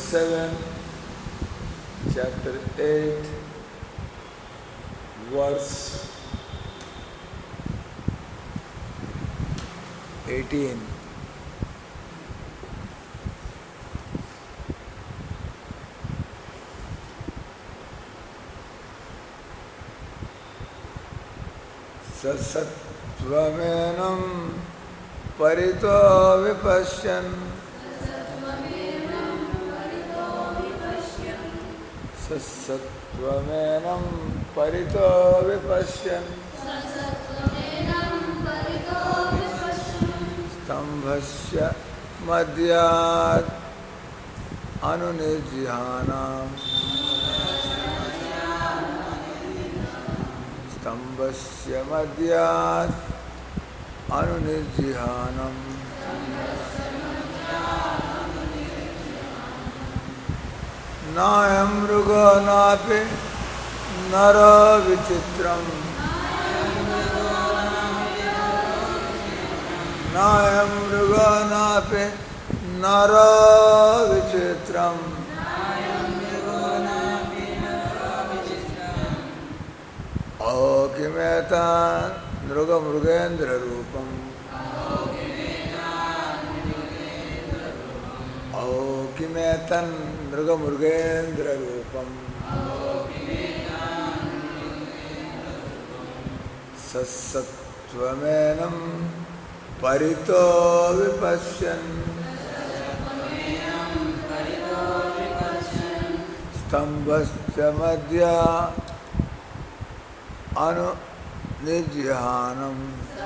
7, chapter 8, verse 18. सत्त्वमेनं परितो विपश्यन् सत्त्वमेनं परितो विपश्यन् स्तम्भस्य मध्यात् अनुनिर्जिहानाम् स्तम्भस्य मध्यात् अनुनिर्जिहानम् नायं मृगो नापि नरो विचित्रम् नायं मृगो नापि नरो विचित्रम् किमेतान् नृगमृगेन्द्ररूपम् किमेतन् नृगमृगेन्द्ररूपम् सत्त्वमेनं परितो विपश्यन् स्तम्भस्य मध्या अनुनिर्जिहानम्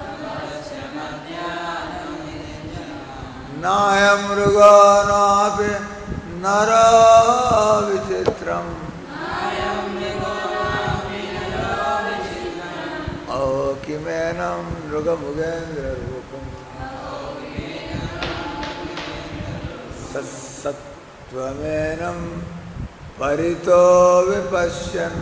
नायं मृगो नापि नरो विचित्रम् किमेनं नृगमृगेन्द्ररूपम् सत्त्वमेनं परितो विपश्यन्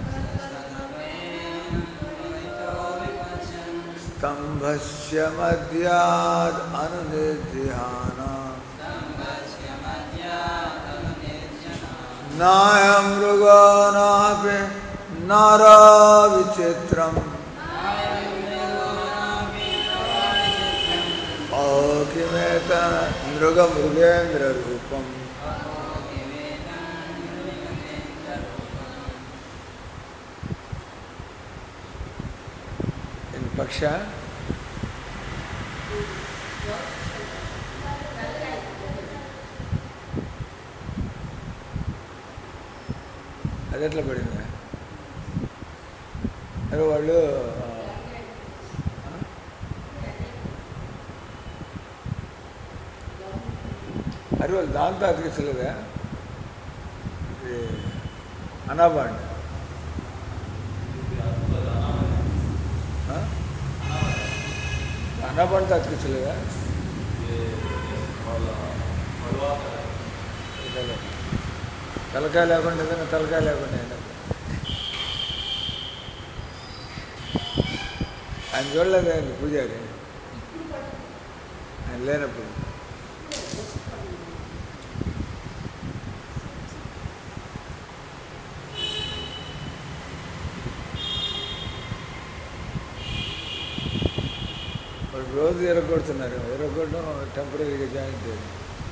स्तम्भस्य मध्यात् अनुनिर्जिहानम् नायं मृगो नापि नरो विचित्रम् किमेतन् नृगमृगेन्द्ररूपम् इन पक्ष అది ఎట్లా పడింది అరే వాళ్ళు అరే వాళ్ళు దాంతో అతికించలేదా ఇది అనాబాండ్ అనాబాండ్తో అతికించలేదా తలకాయ లేకుండా ఏదైనా తలకాయ లేకుండా ఆయన చూడలేదు ఆయన పూజారి ఆయన లేనప్పుడు వాళ్ళు రోజు ఎరగొడుతున్నారు ఎరగొట్టడం టెంపరీగా జాయిన్ చేయాలి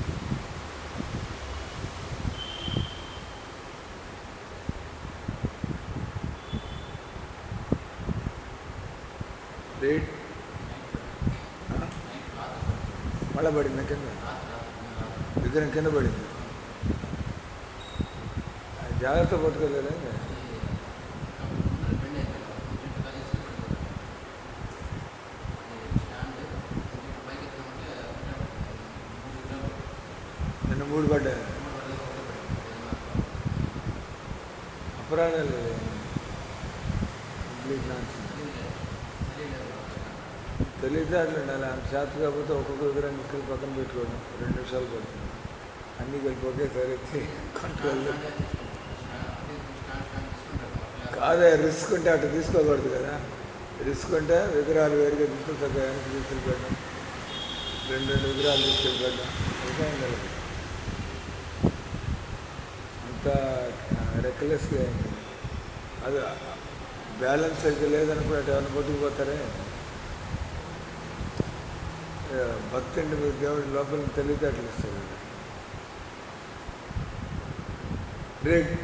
రేట్ మళ్ళీ పడింది కింద విగ్రహం కింద పడింది జాగ్రత్త పట్టుకోలేదా నిన్న 3 పడ్డాయి అపరాధాలు కంప్లీట్ నాన్స్ తెలివితేటలు ఉండాలి ఆమె చేత కాకపోతే ఒక్కొక్క విగ్రహం తీసుకెళ్ళి పక్కన పెట్టుకోవడం 2 నిమిషాలు పడుతుంది అన్నీ కలిపి ఒకేసారి కంట్రోల్ కాదే రిస్క్ ఉంటే అటు తీసుకోకూడదు కదా రిస్క్ ఉంటే విగ్రహాలు వేరుగా తీసుకుని చక్కగా వెనక్కి తీసుకెళ్ళిపోవడం 2 విగ్రహాలు తీసుకెళ్ళిపోవడం అయిపోయింది కదా అంత రెక్లెస్గా అయింది. అది బ్యాలెన్స్ సరిగ్గా లేదనుకుని అటు ఏమైనా కొట్టుకుపోతారే. భక్తి అంటే మీరు దేవుడి లోపల తెలివితేటలు ఇస్తారు. రెడ్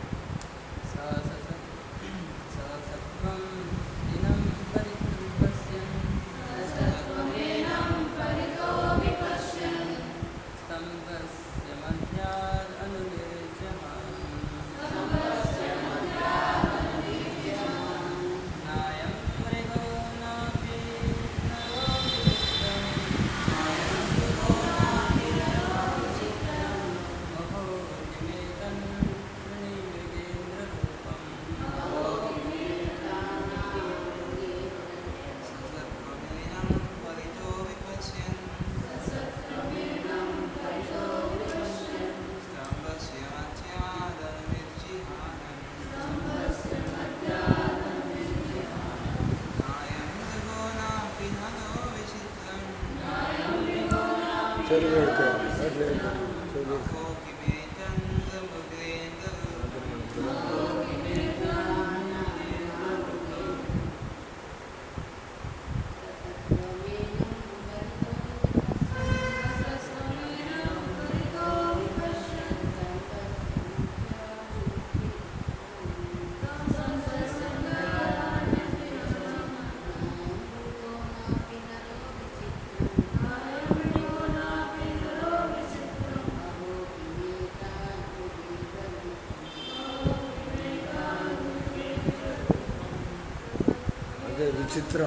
అదే విచిత్రం.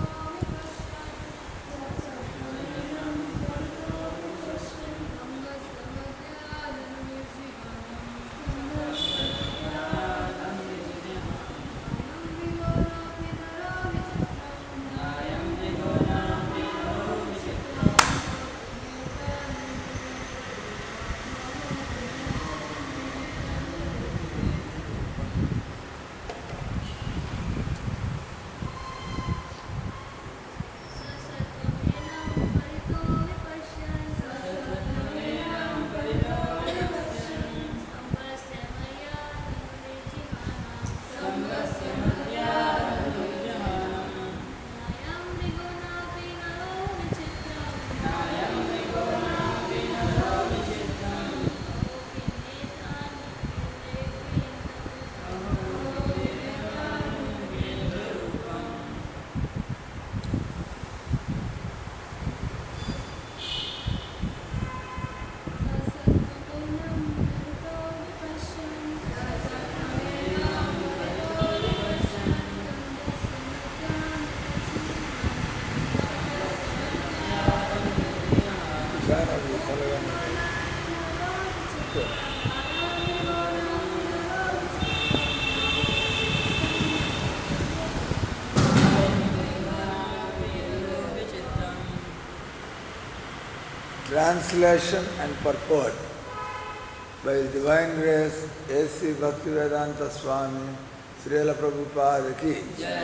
Translation and purport by His Divine Grace A.C. Bhaktivedanta Swami Srila Prabhupada ki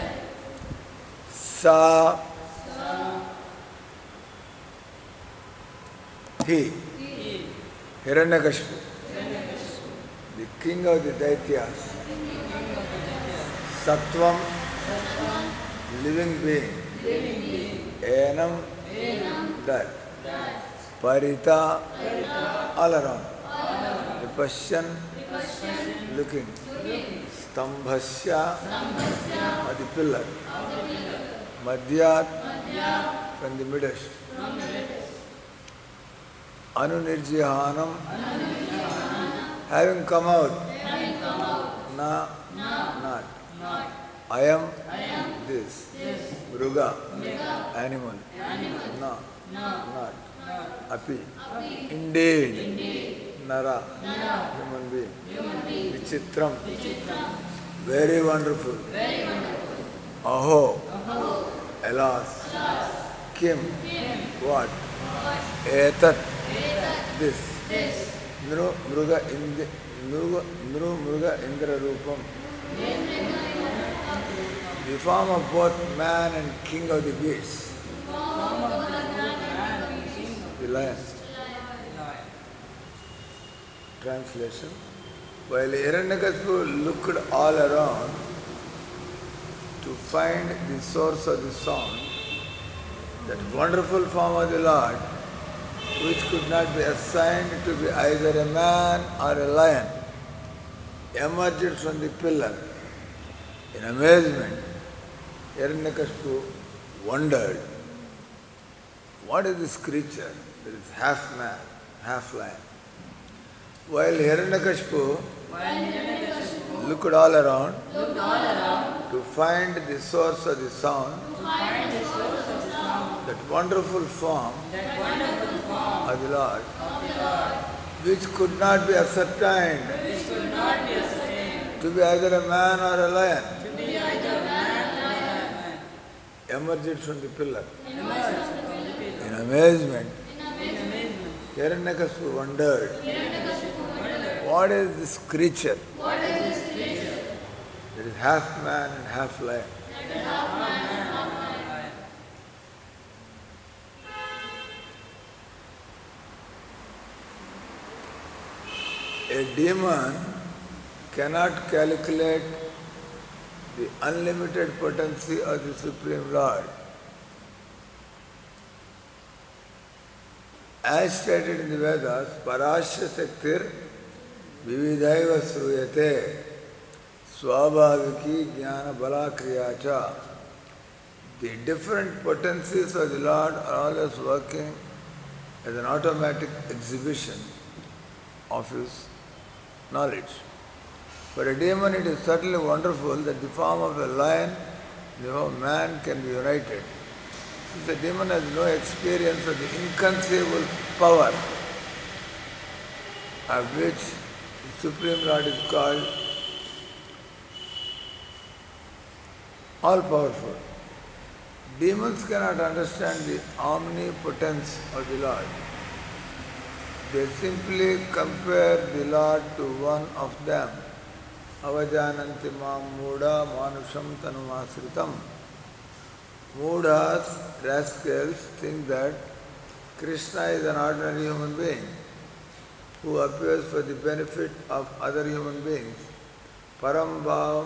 Sa He Hiranyakashipu, the king of the Daityas, Sattvam, living being, Enam, that, Parita, all around, Vipashyan, looking, Stambhasya, the pillar, Madhyat, from the midst, Anunirjihanam, having come out, Na, not, I am, this, Mruga, animal, Na, not, Api, indeed, Nara, human being, Vichitram, very wonderful, Aho, alas, Kim, what, Etat, this, Nru Mruga Indra Rupam, the form of both man and king of the beasts, the lion. Translation: While Hiranyakasipu looked all around to find the source of the sound, that wonderful form of the Lord, which could not be assigned to be either a man or a lion, emerged from the pillar. In amazement, Hiranyakasipu wondered, what is this creature that is half man, half lion? While Hiranyakasipu looked all around to find the source of the sound, that wonderful form of the Lord, which could not be ascertained to be either a man or a lion, emerged from the pillar. In amazement, Hiranyakasipu wondered, what is this creature that is half man and half lion? A demon cannot calculate the unlimited potency of the Supreme Lord. As stated in the Vedas, Parasya Shaktir Vividhaiva Sruyate Swabhaviki Jnana Bala Kriyacha. The different potencies of the Lord are always working as an automatic exhibition of His knowledge. For a demon, it is certainly wonderful that the form of a lion and the form of man can be united. Since the demon has no experience of the inconceivable power of which the Supreme Lord is called all-powerful. Demons cannot understand the omnipotence of the Lord. They simply compare the Lord to one of them. Avajananti mam muda manusham tanumasritam. Mudas, rascals, think that Krishna is an ordinary human being who appears for the benefit of other human beings. Parambhavam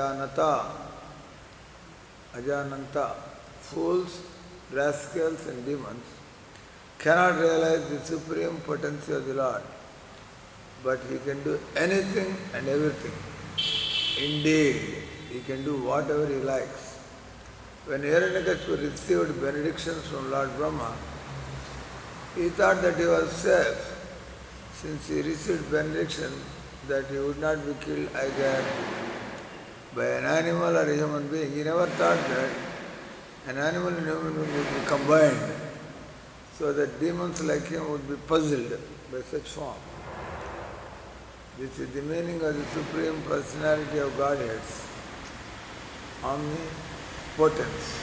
ajananta. Fools, rascals and demons cannot realize the supreme potency of the Lord, but He can do anything and everything. Indeed, He can do whatever He likes. When Hiranyakasipu received benedictions from Lord Brahma, he thought that he was safe, since he received benediction that he would not be killed either by an animal or a human being. He never thought that an animal and human being would be combined, so that demons like him would be puzzled by such form. This is the meaning of the Supreme Personality of Godhead's omnipotence.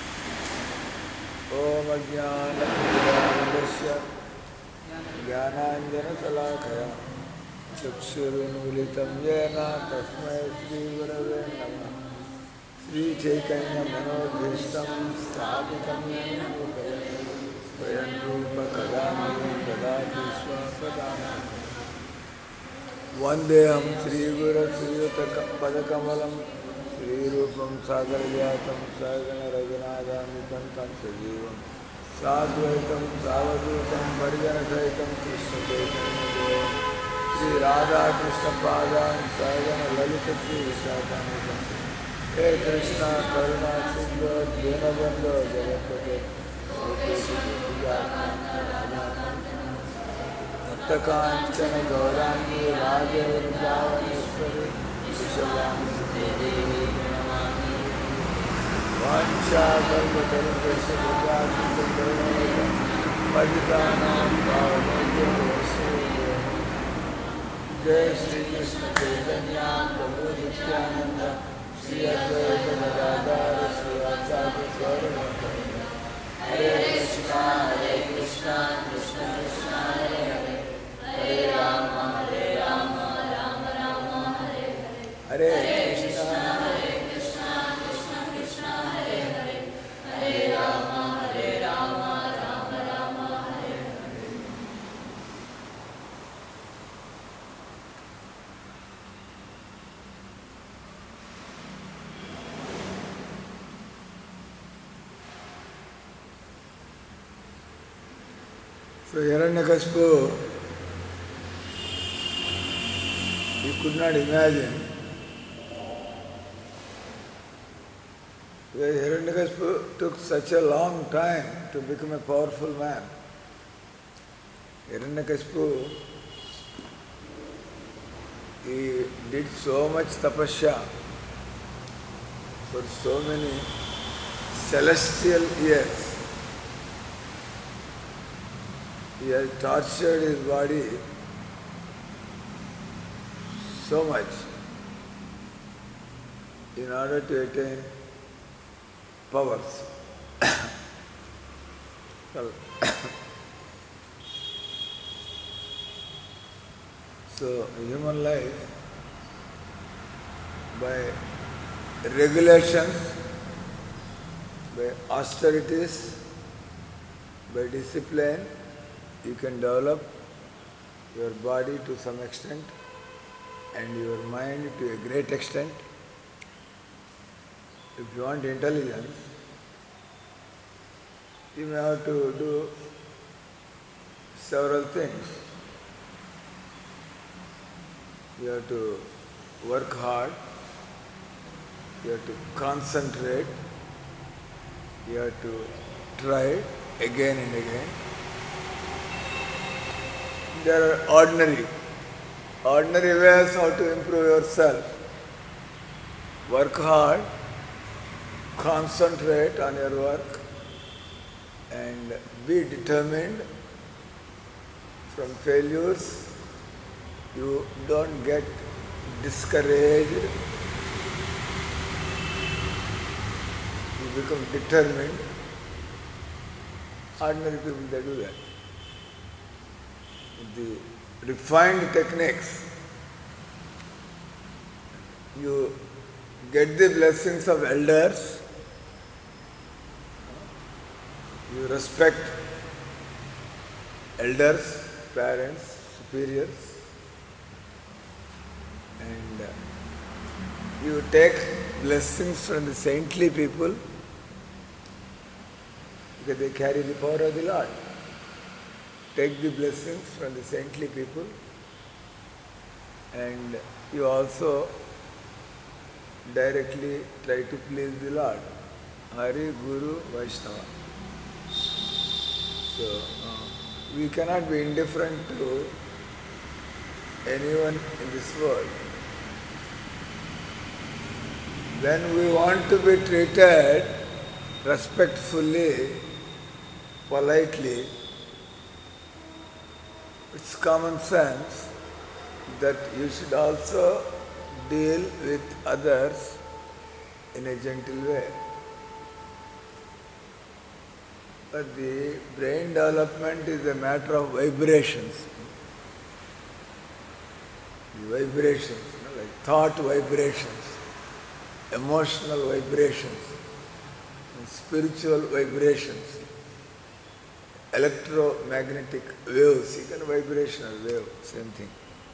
Om Ajnana Timirandasya Jnananjana Salakaya Chakshurunmilitam Yena Tasmai Shri Gurave Namah. Sri Chaitanya Manobhishtam Sthapitam Yena Bhutale Swayam Rupa Kadami Dadati Swapadana. Vandeham Sri Guru Sriyuta Padakamalam Sri Rupam Sagarjatam Sagana Raghunatha Nikantam Sajivam Sadvaitam Savadutam Parjana Saitam Krishna Chaitanya Devam Sri Radha Krishna Padam Sagana Lalita Sri Vishakanitam Hey Krishna Karuna Sindhu Dinabandhu Jagapate Sri Kancana Gaurangi Radhe Vrindavaneshwari Vishavanusuti Namani Vancha Kalpatarupesha Bhagavata Karunavata Padhitanam Bhavanekya Vasudeva Jai Sri Krishna Chaitanya Prabhu Nityananda Sri Advaita Gadadhara Sri Asadi Swarupa Hare Krishna Krishna Krishna Hare Hare Hare Rama, Rama Rama, Hare Hare Krishna, Krishna Hare Hare, Hare Rama, Rama Rama, Hare Hare. So Hiranyakashipu, he could not imagine, because Hiranyakashipu took such a long time to become a powerful man. Hiranyakashipu, he did so much tapasya for so many celestial years. He has tortured his body so much in order to attain powers. Well, so human life, by regulations, by austerities, by discipline, you can develop your body to some extent and your mind to a great extent. If you want intelligence, you may have to do several things. You have to work hard, you have to concentrate, you have to try again and again. There are ordinary ways how to improve yourself. Work hard, concentrate on your work, and be determined. From failures, you don't get discouraged. You become determined. Ordinary people, they do that. The refined techniques, you get the blessings of elders, you respect elders, parents, superiors, and you take blessings from the saintly people because they carry the power of the Lord. Take the blessings from the saintly people, and you also directly try to please the Lord. Hari, Guru, Vaishnava. So, we cannot be indifferent to anyone in this world. When we want to be treated respectfully, politely, it's common sense that you should also deal with others in a gentle way. But the brain development is a matter of vibrations. The vibrations, like thought vibrations, emotional vibrations, and spiritual vibrations, electromagnetic waves, even vibrational wave, same thing.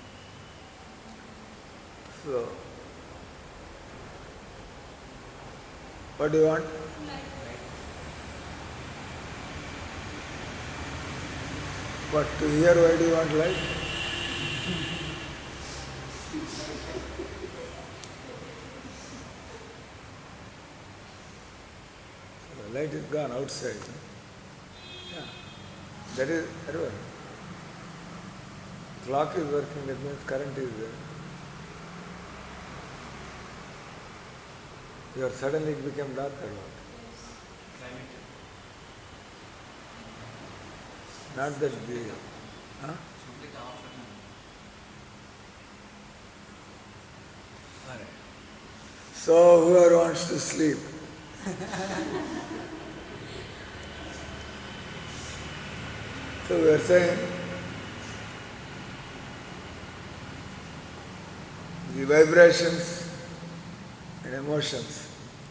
So, what do you want? But to hear, why do you want light? So the light is gone outside. Yeah. That is, everyone. Clock is working, that means current is there. Your suddenly it became dark or what? Not that the... Huh? Alright. So whoever wants to sleep. So we are saying the vibrations and emotions.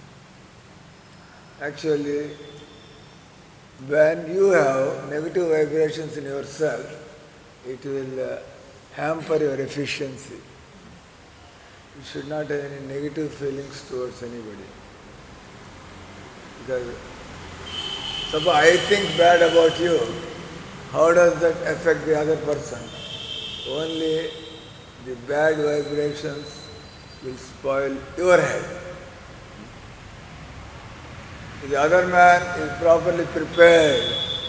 Actually, when you have negative vibrations in yourself, it will hamper your efficiency. You should not have any negative feelings towards anybody. Because suppose I think bad about you, How does that affect the other person? Only the bad vibrations will spoil your head. If the other man is properly prepared,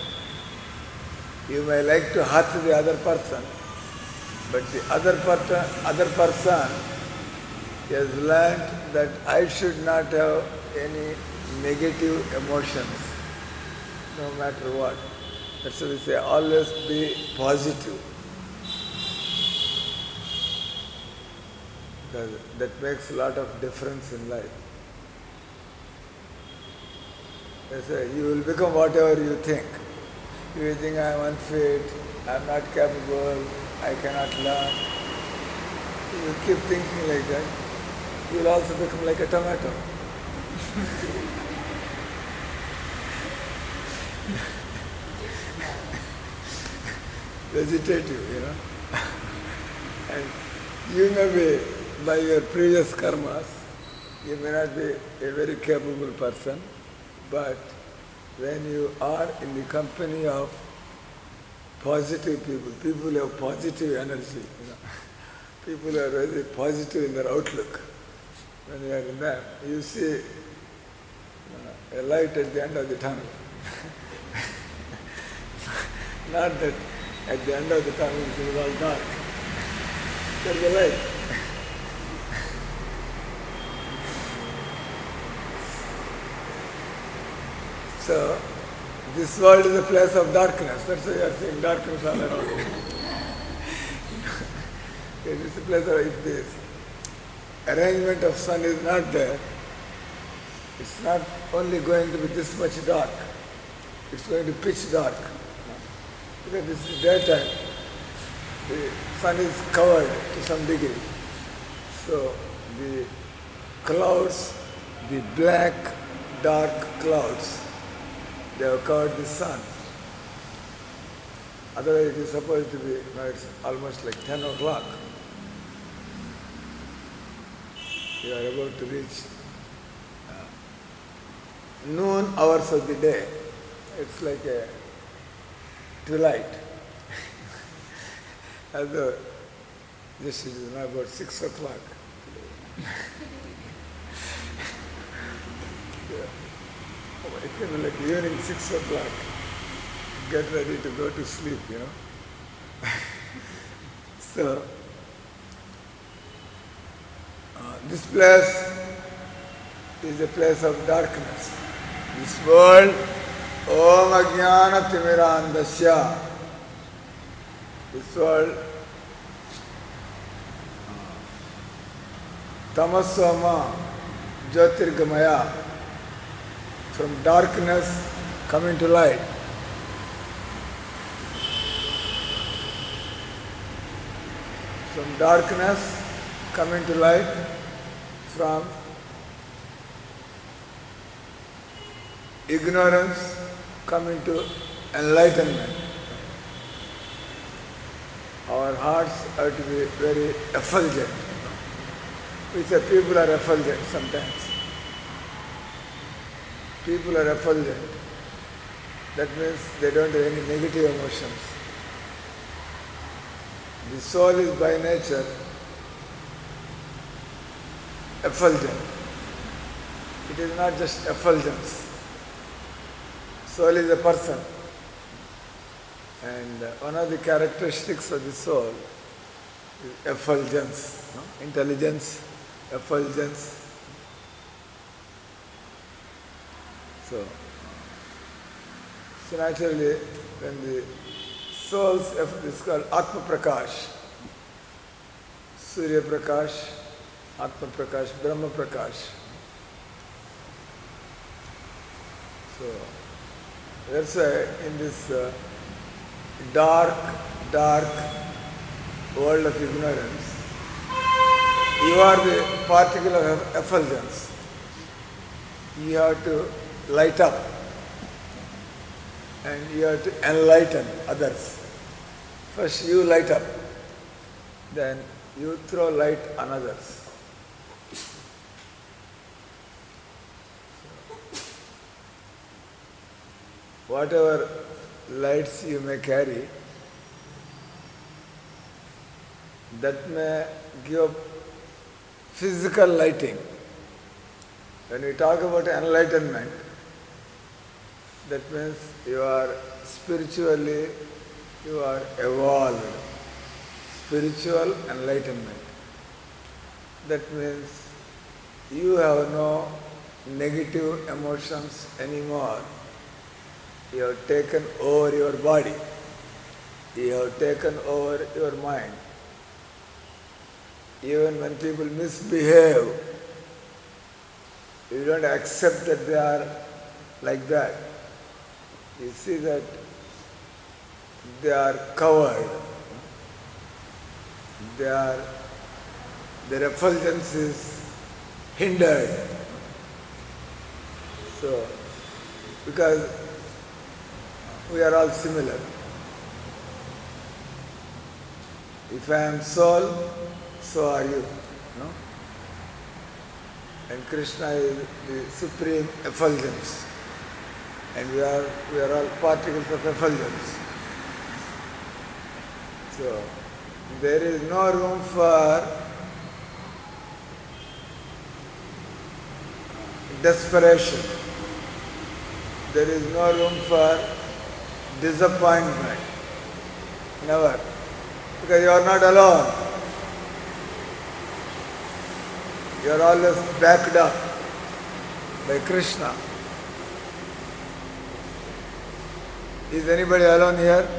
you may like to hurt the other person, but the other person has learnt that I should not have any negative emotions, no matter what. That's why we say always be positive. Because that makes a lot of difference in life. They say you will become whatever you think. If you think I am unfit, I am not capable, I cannot learn, you keep thinking like that, you will also become like a tomato. Vegetative. And you may be, by your previous karmas, you may not be a very capable person, but when you are in the company of positive people, people who have positive energy, people who are very positive in their outlook, when you are in them, you see a light at the end of the tunnel. Not that at the end of the tunnel it is all dark. There is a light. So, this world is a place of darkness. That's why you are seeing darkness all around. It is a place of, if this arrangement of sun is not there, it's not only going to be this much dark, it's going to pitch dark. Because this is daytime, the sun is covered to some degree. So the clouds, the black, dark clouds, they have covered the sun. Otherwise it is supposed to be, it's almost like 10 o'clock. You are about to reach noon hours of the day. It's like a twilight. Although this is now about 6 o'clock. It can be like evening 6 o'clock. Get ready to go to sleep. So, this place is a place of darkness. This world, Om Ajnana Timirandasya. This world, Tamasoma Jyotirgamaya, from darkness coming to light. From darkness coming to light, from ignorance coming to enlightenment. Our hearts have to be very effulgent. We say people are effulgent sometimes. People are effulgent. That means they don't have any negative emotions. The soul is by nature effulgent. It is not just effulgence. Soul is a person. And one of the characteristics of the soul is effulgence, intelligence, effulgence. So naturally, when the soul's effort is called Atma Prakash, Surya Prakash, Atma Prakash, Brahma Prakash. So that's why in this dark world of ignorance, you are the particle of effulgence. You have to light up and you have to enlighten others. First you light up, then you throw light on others. Whatever lights you may carry, that may give physical lighting. When we talk about enlightenment, that means you are spiritually, you are evolved. Spiritual enlightenment. That means you have no negative emotions anymore. You have taken over your body. You have taken over your mind. Even when people misbehave, you don't accept that they are like that. You see that they are covered. Their effulgence is hindered. So, because we are all similar. If I am soul, so are you. No? And Krishna is the supreme effulgence. And we are all particles of effulgence. So there is no room for desperation. There is no room for disappointment. Never. Because you are not alone. You are always backed up by Krishna. Is anybody alone here?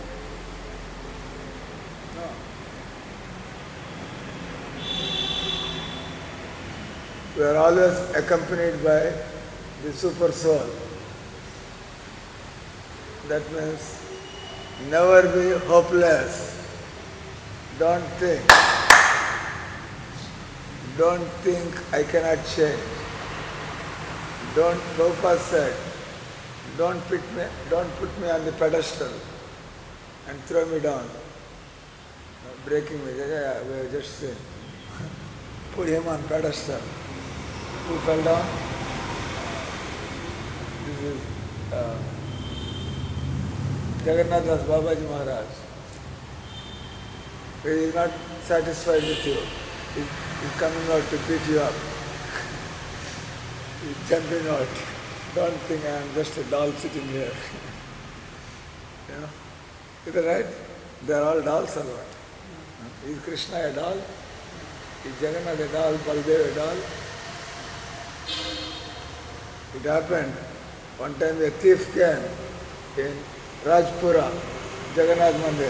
No. We are always accompanied by the super soul. That means never be hopeless. Don't think I cannot change. Prabhupada said, don't put me on the pedestal and throw me down. Breaking me. Yeah, we have just seen. Put him on pedestal. Who fell down? This is Jagannath Das Babaji Maharaj. He is not satisfied with you. He's coming out to beat you up. He's jumping out. Don't think I am just a doll sitting here. You know? Is that right? They are all dolls or what? Is Krishna a doll? Is Jagannath a doll? Baldev a doll? It happened. One time a thief came in Rajpura, Jagannath Mandir,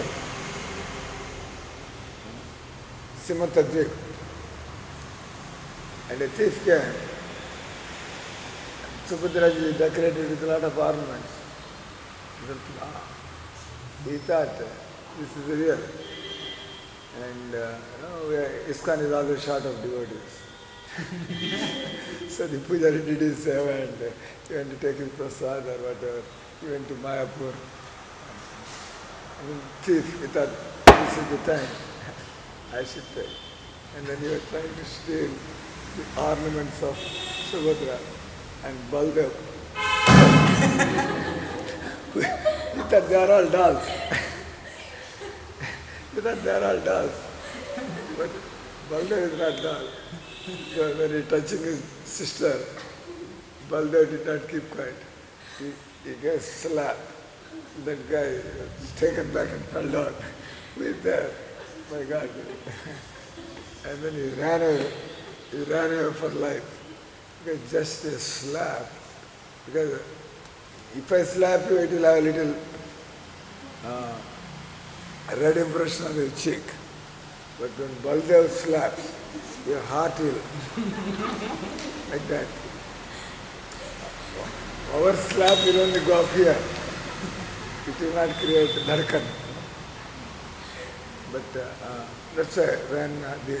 Simatadvik. And a thief came. Subhadraji decorated with a lot of ornaments. He thought this is real. And ISKCON is always short of devotees. So the Pujari did his seva and he went to take his prasad or whatever. He went to Mayapur. Thief, he thought this is the time I should pay. And then he was trying to steal the ornaments of Subhadra and Baldev. He thought they are all dolls. He thought they are all dolls. But Baldev is not doll. So when he touching his sister, Baldev did not keep quiet. He gave a slap. That guy was taken back and fell down. With there, my God. And then he ran away. He ran away for life. Because just a slap. Because if I slap you, it will have a little red impression on your cheek. But when Baldev slaps, your heart will like that. Our slap will only go up here. It will not create dharkan. But that's why when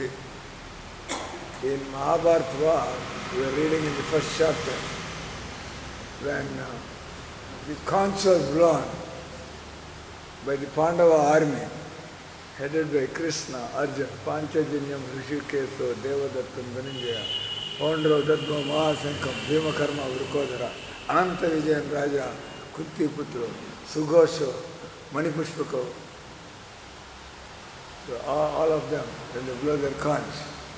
in Mahabharata war, we are reading in the first chapter, when the conch was blown by the Pandava army, headed by Krishna, Arjuna, Panchajanyam, Rishikeso, Devadattam, Dhananjaya, Paundrav, Dadma, Mahasankam, Bhimakarma, Vrukodhara, Ananta Vijayan Raja, Kunti Putro, Sughosho, Manipushpako, so all of them, when they blow their conch,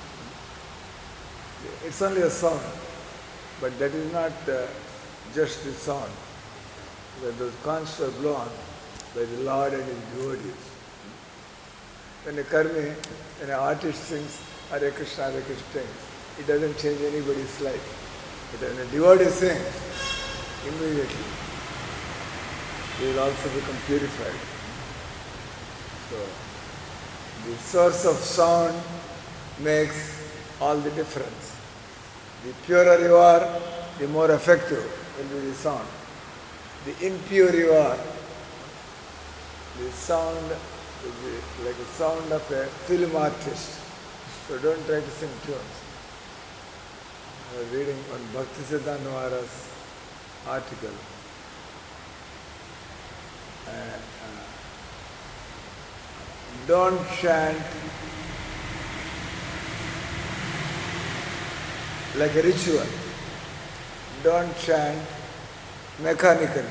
it's only a sound, but that is not just the sound. Because those conchs are blown by the Lord and His devotees. When a karmi, when an artist sings Hare Krishna, it doesn't change anybody's life. But when a devotee sings, immediately he will also become purified. So, the source of sound makes all the difference. The purer you are, the more effective will be the sound. The impure you are, the sound will be like the sound of a film artist. So don't try to sing tunes. I was reading on Bhaktisiddhanta Maharaj's article. Don't chant like a ritual. Don't chant mechanically.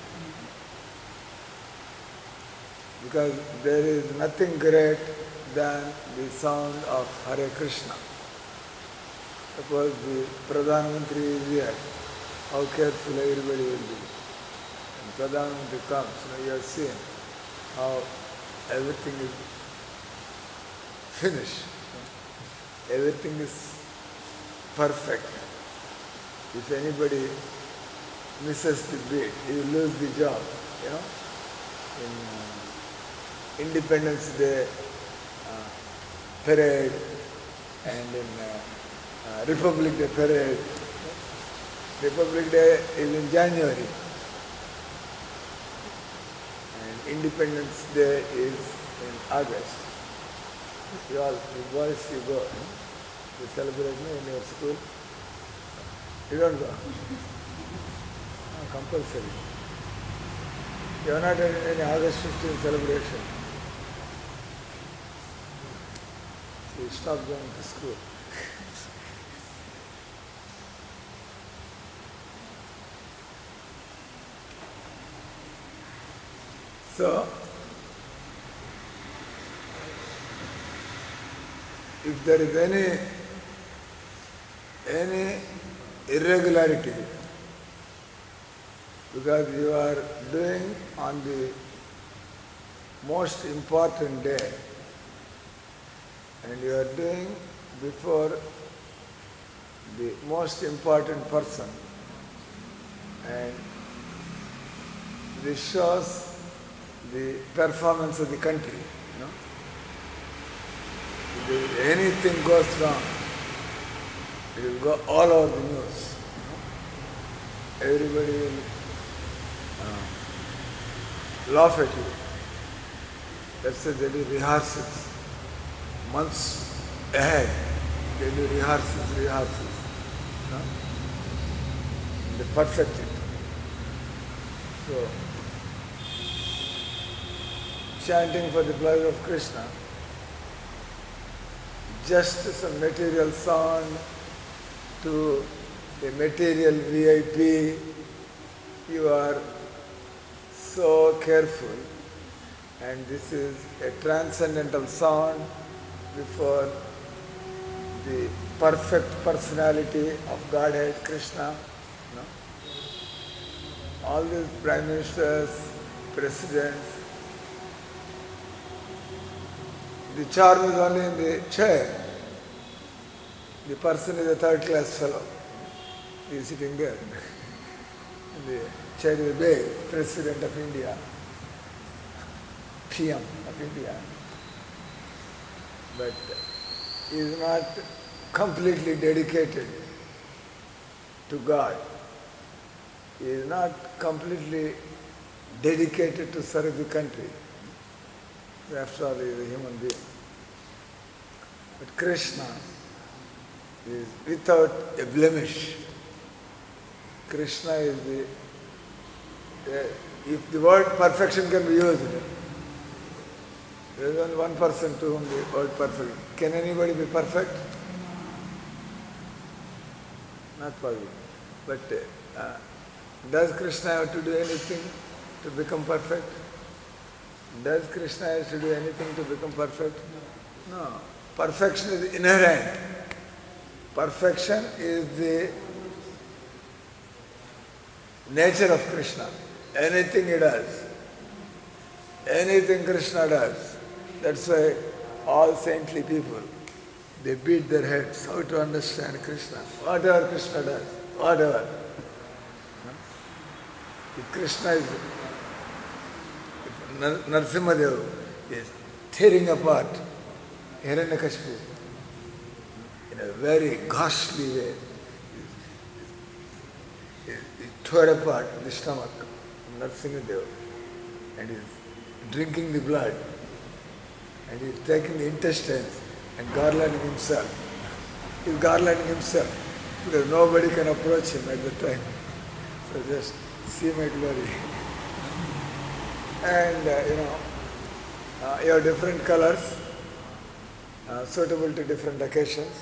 Because there is nothing great than the sound of Hare Krishna. Suppose the Pradhan Mantri is here, how careful everybody will be. When Pradhan Mantri comes, you have seen how everything is finished. Everything is perfect. If anybody misses the beat, he will lose the job. In Independence Day parade and in Republic Day parade. Republic Day is in January and Independence Day is in August. You boys, you go. You celebrate in your school. You don't go. Compulsory. You are not in any August 15th celebration. So you stop going to school. So, if there is any irregularity, because you are doing on the most important day and you are doing before the most important person, and this shows the performance of the country. If anything goes wrong, it will go all over the news. Everybody will laugh at you. That's why they do rehearsals. Months ahead, they do rehearsals. And they perfect it. So, chanting for the pleasure of Krishna, just some material sound to a material VIP, you are so careful, and this is a transcendental sound before the perfect personality of Godhead, Krishna. All these prime ministers, presidents, the charm is only in the chair. The person is a third class fellow. He is sitting there. The chair is big, President of India, PM of India. But he is not completely dedicated to God. He is not completely dedicated to serve the country. After all, he is a human being. But Krishna is without a blemish. Krishna is if the word perfection can be used, there is only one person to whom the word perfect. Can anybody be perfect? Not possible. But does Krishna have to do anything? to become perfect? Does Krishna have to do anything to become perfect? No. Perfection is inherent. Perfection is the nature of Krishna. Anything he does, anything Krishna does. That's why all saintly people, they beat their heads how to understand Krishna. Whatever Krishna does, whatever. If Krishna is, if Narasimhadev is tearing apart Hiranyakashipu in a very ghastly way, he tore apart the stomach of Narasimhadev and is drinking the blood and he is taking the intestines and garlanding himself. He is garlanding himself because nobody can approach him at the time. So just see my glory. And you have different colors suitable to different occasions.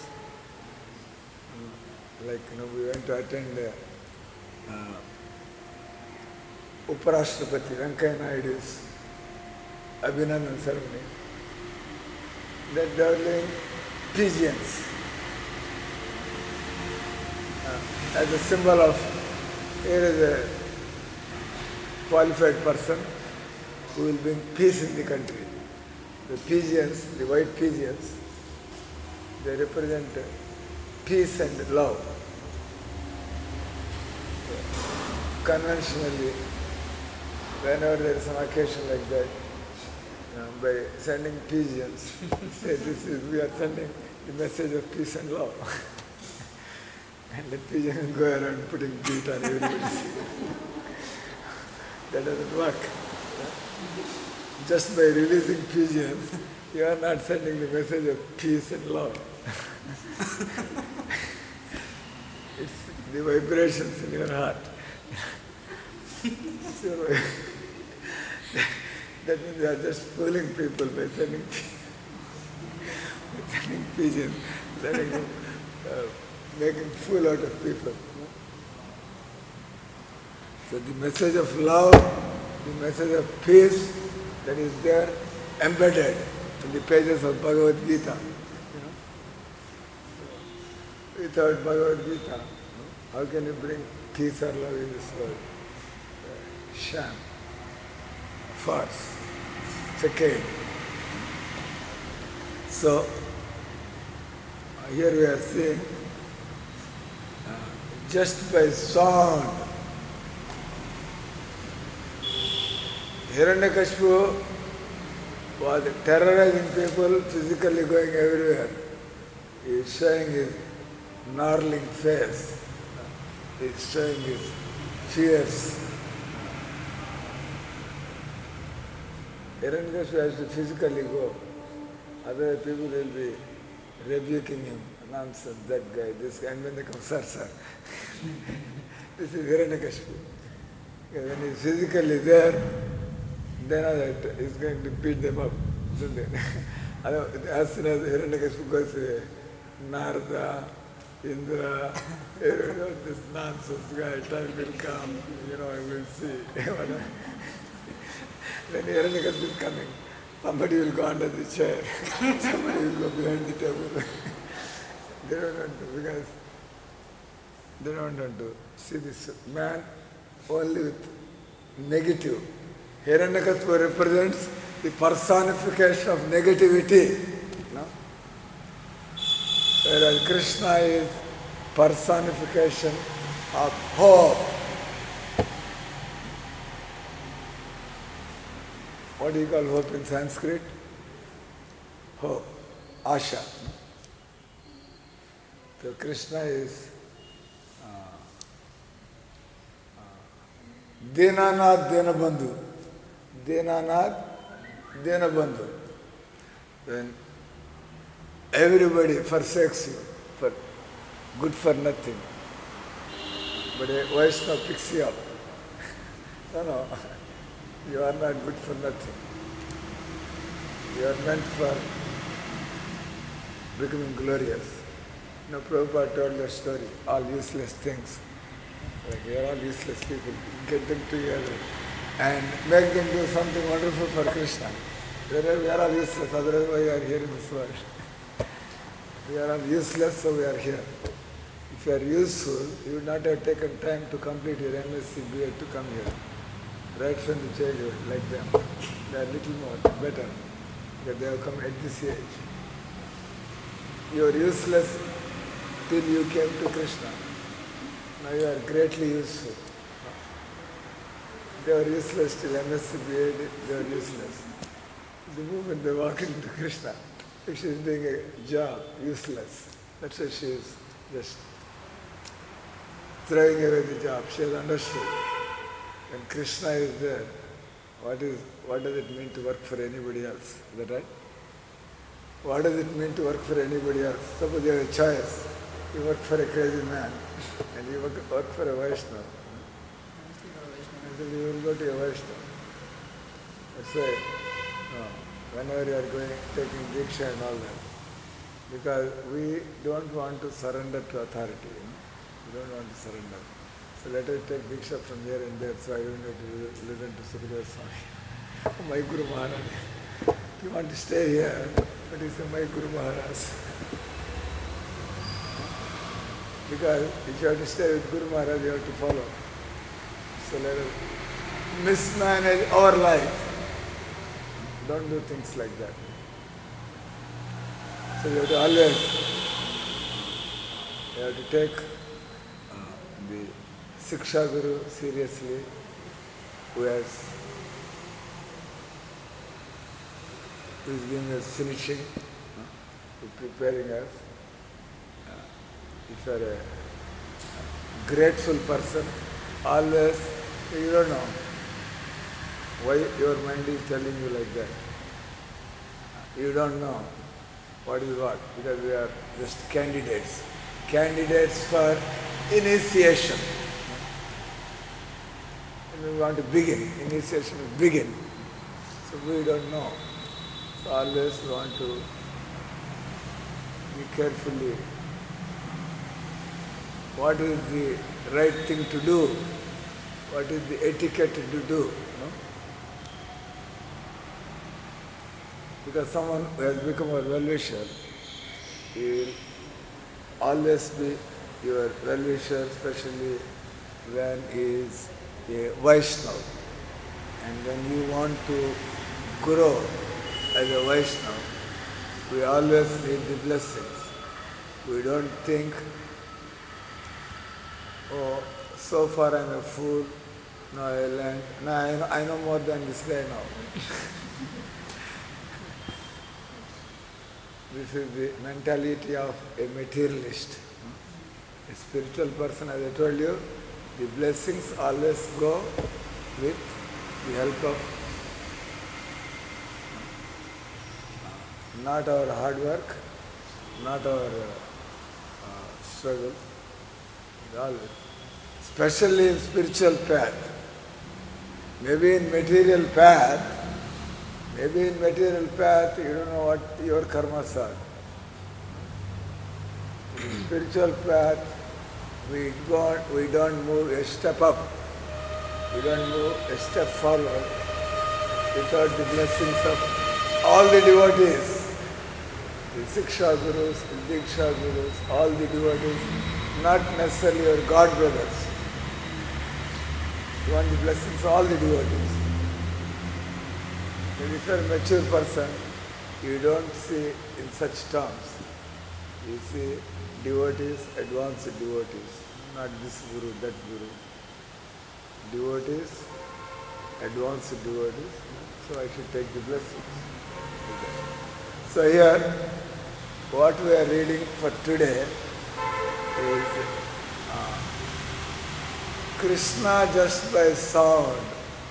Like we went to attend Uparashtrapati Venkaiah Naidu's Abhinandan ceremony. That they were doing pigeons as a symbol of here is a qualified person who will bring peace in the country. The pigeons, the white pigeons, they represent peace and love. Conventionally, whenever there is some occasion like that, by sending pigeons, say we are sending the message of peace and love. And the pigeon will go around putting beat on everybody. That doesn't work. Just by releasing pigeons, you are not sending the message of peace and love. It's the vibrations in your heart. So, that means you are just fooling people by sending pigeons, letting them, making fool out of people. So the message of love, the message of peace, that is there embedded in the pages of Bhagavad Gita. Without Bhagavad Gita, how can you bring peace or love in this world? Sham, farce, facade. So, here we are seeing just by sound, Hiranyakashipu was terrorizing people, physically going everywhere. He is showing his gnarling face. He is showing his fierce. Hiranyakashipu has to physically go. Other people will be rebuking him. Nonsense, that guy, this guy. And when they come, sir. This is Hiranyakashipu. When he is physically there, then he's going to beat them up. As soon as Hiranyakashipu goes away, Narada, Indra, this nonsense guy, time will come, we'll see. When Hiranyakashipu is coming, somebody will go under the chair, somebody will go behind the table. They don't want to, because they don't want to see this man only with negative. Hiranyakashipu represents the personification of negativity. No? Whereas Krishna is personification of hope. What do you call hope in Sanskrit? Hope, Asha. So Krishna is Dinanath Dinabandhu. Dinanath Dinabandhu. When everybody forsakes you for good for nothing, but a Vaishnava picks you up. No, you are not good for nothing. You are meant for becoming glorious. Prabhupada told that story, all useless things. Like we are all useless people. Get them together and make them do something wonderful for Krishna. We are all useless, otherwise why we are here in this world? We are all useless, so we are here. If you are useful, you would not have taken time to complete your MSc BA to come here. Right from the childhood, like them. They are little more better, because they have come at this age. You are useless till you came to Krishna. Now you are greatly useful. They were useless till MSc BA, they were useless. The moment they walk into Krishna, if she is doing a job, useless. That's why she is just throwing away the job. She has understood. When Krishna is there, what does it mean to work for anybody else? Is that right? What does it mean to work for anybody else? Suppose you have a choice. You work for a crazy man and you work for a Vaishnava. And you will go to a Vaishnava. That's why whenever you are going, taking Diksha and all that, because we don't want to surrender to authority. We don't want to surrender. So let us take Diksha from here and there, so I don't have to listen to Sukadeva Swami. My Guru Maharaj. You want to stay here, but he said, my Guru Maharaj. Because if you have to stay with Guru Maharaj, you have to follow. So let us mismanage our life. Don't do things like that. So you have to always, you have to take the Siksha Guru seriously, who is giving us finishing, who is preparing us. If you are a grateful person, always, you don't know why your mind is telling you like that. You don't know what is what, because we are just candidates. Candidates for initiation. And we want to begin. Initiation is begin. So we don't know. So always we want to be carefully. What is the right thing to do? What is the etiquette to do? No? Because someone who has become a well-wisher, he will always be your well-wisher, especially when he is a Vaishnava. And when you want to grow as a Vaishnava, we always need the blessings. We don't think, oh, so far I'm a fool, now I learned, now I know more than this guy now. This is the mentality of a materialist. A spiritual person, as I told you, the blessings always go with the help of not our hard work, not our struggle, always. Especially in spiritual path. Maybe in material path, you don't know what your karmas are. In spiritual path, we don't move a step up. We don't move a step forward without the blessings of all the devotees, the Siksha Gurus, the Diksha Gurus, all the devotees, not necessarily your God brothers. You want the blessings of all the devotees. But if you are a mature person, you don't see in such terms. You see devotees, advanced devotees, not this guru, that guru. Devotees, advanced devotees, so I should take the blessings. So here, what we are reading for today is Krishna just by sound.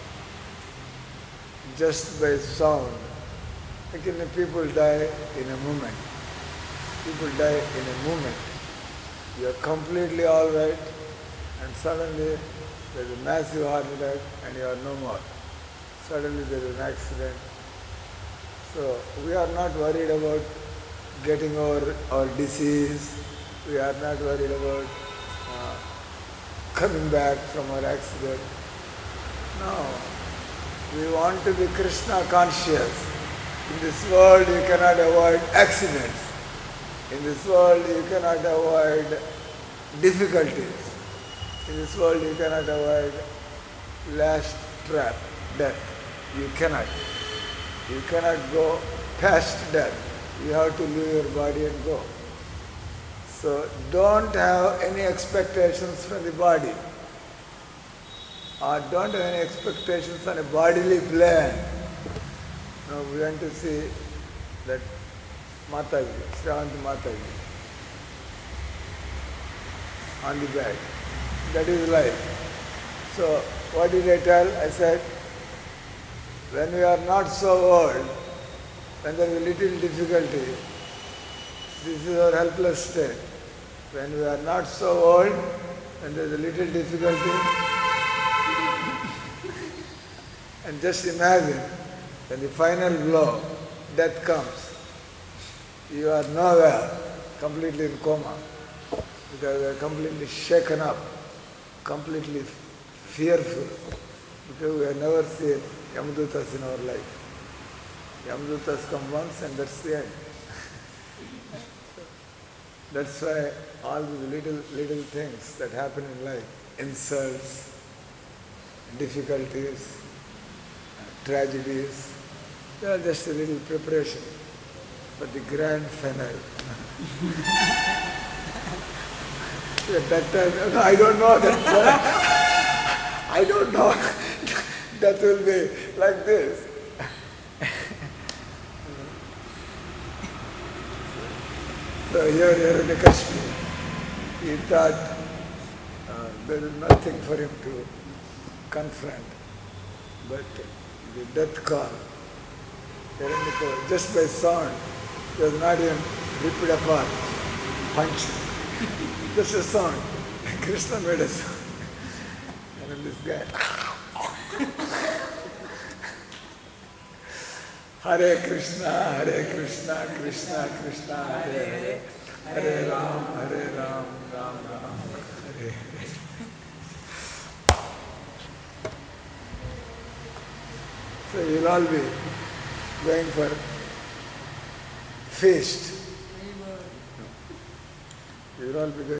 Just by sound. Again, people die in a moment. People die in a moment. You are completely all right, and suddenly there is a massive heart attack and you are no more. Suddenly there is an accident. So we are not worried about getting over our disease. We are not worried about coming back from our accident. No. We want to be Krishna conscious. In this world you cannot avoid accidents. In this world you cannot avoid difficulties. In this world you cannot avoid last trap, death. You cannot. You cannot go past death. You have to leave your body and go. So don't have any expectations from the body. Or don't have any expectations on a bodily plane. Now we want to see that Mataji, Shravanti Mataji, on the bed. That is life. So what did I tell? I said, when we are not so old, when there is a little difficulty, this is our helpless state. When we are not so old, when there is a little difficulty, and just imagine, when the final blow, death comes, you are nowhere, completely in coma, because you are completely shaken up, completely fearful, because we have never seen Yamadutas in our life. Yamadutas come once and that's the end. That's why all the little things that happen in life, insults, difficulties, tragedies, they are just a little preparation for the grand finale. At that time, no, I don't know that. I don't know that will be like this. So here in Kashmir, he thought there is nothing for him to confront, but the death call, just by sound, he was not even ripped apart, punched, just a sound. Krishna made a sound. And then this guy, Hare Krishna, Krishna Krishna, Hare Hare, Hare Ram, Ram Ram, Hare Hare. So you'll all be going for feast. You'll all be going